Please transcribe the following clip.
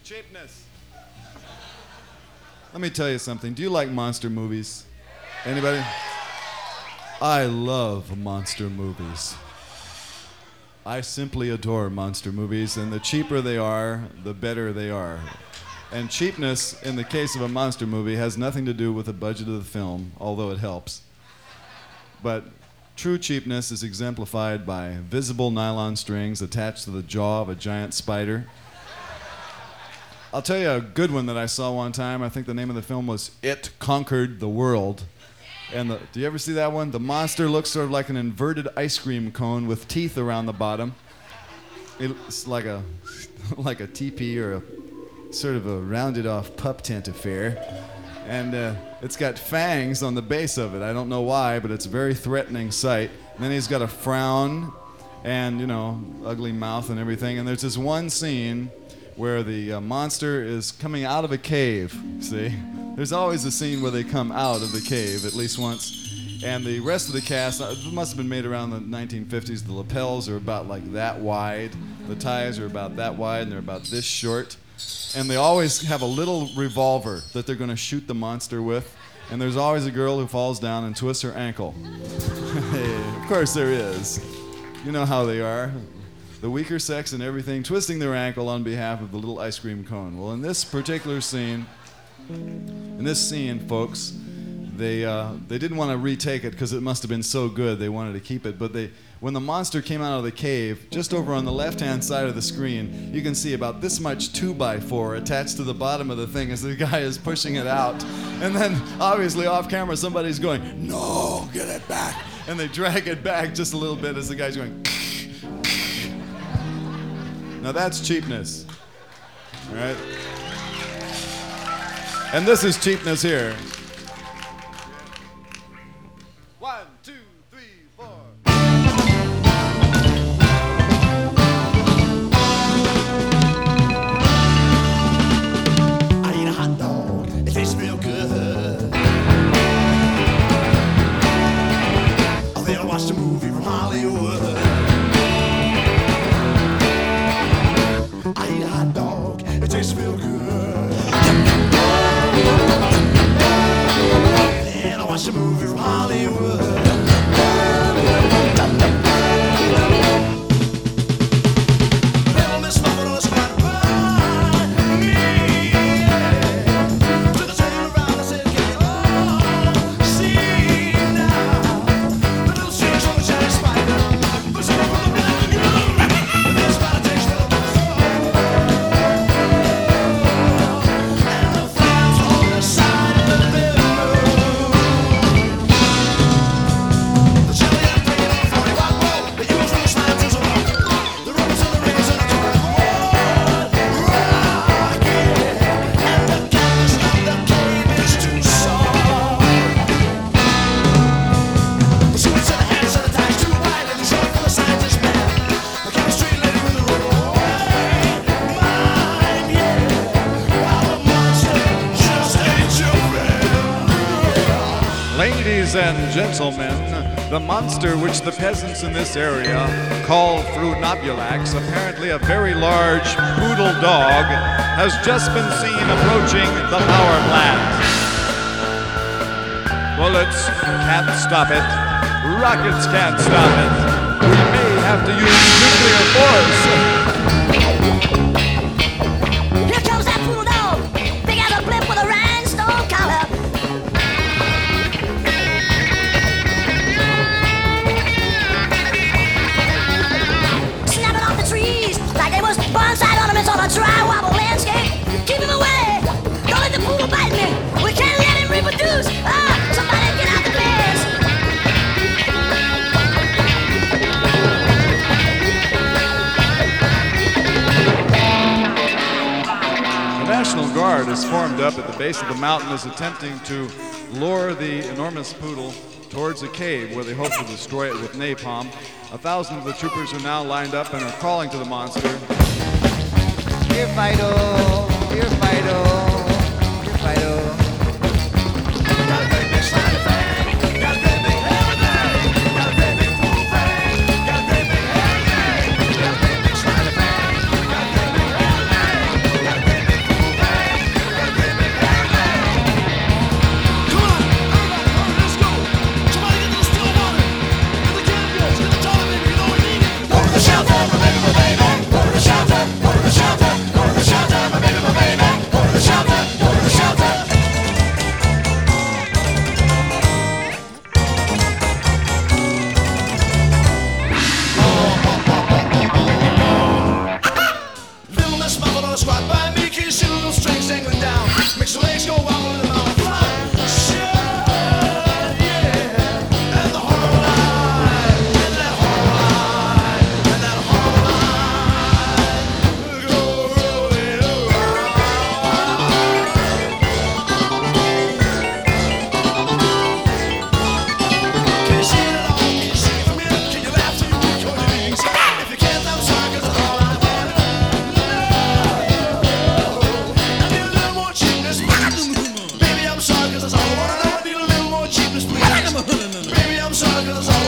Cheapness. Let me tell you something. Do you like monster movies? Anybody? I love monster movies. I simply adore monster movies, and the cheaper they are, the better they are. And cheapness, in the case of a monster movie, has nothing to do with the budget of the film, although it helps. But true cheapness is exemplified by visible nylon strings attached to the jaw of a giant spider. I'll tell you a good one that I saw one time. I think the name of the film was It Conquered the World. And do you ever see that one? The monster looks sort of like an inverted ice cream cone with teeth around the bottom. It's like a teepee or a sort of a rounded off pup tent affair. And it's got fangs on the base of it. I don't know why, but it's a very threatening sight. And then he's got a frown and, ugly mouth and everything. And there's this one scene where the monster is coming out of a cave, see? There's always a scene where they come out of the cave, at least once. And the rest of the cast, it must have been made around the 1950s. The lapels are about like that wide. The ties are about that wide, and they're about this short. And they always have a little revolver that they're going to shoot the monster with. And there's always a girl who falls down and twists her ankle. Of course there is. You know how they are. The weaker sex and everything, twisting their ankle on behalf of the little ice cream cone. Well, in this particular scene, folks, they didn't want to retake it because it must have been so good they wanted to keep it. But when the monster came out of the cave, just over on the left-hand side of the screen, you can see about this much 2x4 attached to the bottom of the thing as the guy is pushing it out. And then, obviously, off camera, somebody's going, "No, get it back." And they drag it back just a little bit as the guy's going, now that's cheapness, all right? And this is cheapness here. 1, 2, 3, 4. I eat a hot dog, it tastes real good. Oh, then I watched a movie from Hollywood. I eat a hot dog, it tastes real good. And I watched a movie from Hollywood. Little Miss Marvelous got by me. Took a turn around and said, "Can you all see now? The little short shiny spider was over the black and blue. And this spider takes real good. And the flies on the side of the living room. The chili I'm taking on 40-watt bulb. The Eagles and the slides is a rock. The ropes and the rings and the toy rock it. And the canvas of the cave is too soft. The suits and the hats and the ties too wide. And the short for the scientist man. The chemistry lady with the runaway mind, yeah. While the monster just ain't your friend. Ladies and gentlemen, the monster which the peasants in this area call Frunobulax, apparently a very large poodle dog, has just been seen approaching the power plant. Bullets can't stop it. Rockets can't stop it. We may have to use nuclear force. Here comes that poodle dog, big as a blimp with a rhinestone collar. Snapping off the trees like they was bonsai ornaments on a dry wobble landscape. Keep him away, don't let the poodle bite me. We can't let him reproduce. Somebody get out the beds. The National Guard is formed up at the base of the mountain, is attempting to lure the enormous poodle towards a cave where they hope to destroy it with napalm. 1,000 of the troopers are now lined up and are calling to the monster. Here, Fido. Here, Fido. Here, Fido. Got a great big slimy thing. Got a great big hairy thing. Got a great big poodle thing. Got a great big hairy thing. Got a great big slimy thing. Got a great big hairy thing. Got a great big squat by me, can you see the little strings dangling down? Makes the legs go wobble in the mouth. Shut, yeah. And the horror line, and that horror line, and that horror line. Go rolling Can you see it all? Can you see it from here? Can you laugh till you weak your knees? If you can't, I'm sorry, 'cause that's all I want to know. I need a little more cheapness, please. Baby, I'm sorry, 'cause that's all I want to know. I need a little more cheapness, please. Baby, I'm sorry, 'cause that's all I